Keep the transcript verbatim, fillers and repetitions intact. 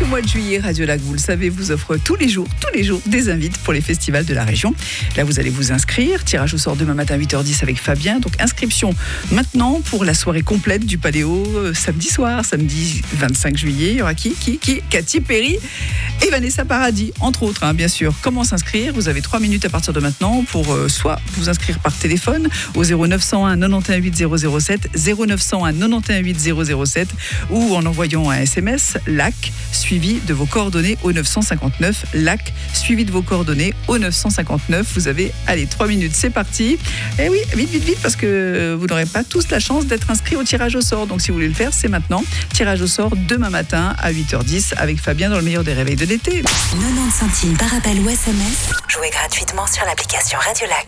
mois de juillet, Radio Lac, vous le savez, vous offre tous les jours, tous les jours, des invites pour les festivals de la région. Là, vous allez vous inscrire. Tirage au sort demain matin à huit heures dix avec Fabien. Donc, inscription maintenant pour la soirée complète du Paléo euh, samedi soir, samedi vingt-cinq juillet. Il y aura qui, qui, qui Katy Perry et Vanessa Paradis, entre autres, hein, bien sûr. Comment s'inscrire? Vous avez trois minutes à partir de maintenant pour euh, soit vous inscrire par téléphone au zéro neuf cent un quatre-vingt-onze huit zéro zéro sept, zéro neuf cent un quatre-vingt-onze huit zéro zéro sept, ou en envoyant un S M S L A C suivi de vos coordonnées au neuf cent cinquante-neuf. L A C suivi de vos coordonnées au neuf cent cinquante-neuf. Vous avez, allez, trois minutes, c'est parti. Et oui, vite, vite, vite, parce que vous n'aurez pas tous la chance d'être inscrits au tirage au sort. Donc si vous voulez le faire, c'est maintenant. Tirage au sort demain matin à huit heures dix avec Fabien dans le meilleur des réveils de l'été. quatre-vingt-dix centimes par appel ou S M S. Jouez gratuitement sur l'application Radio Lac.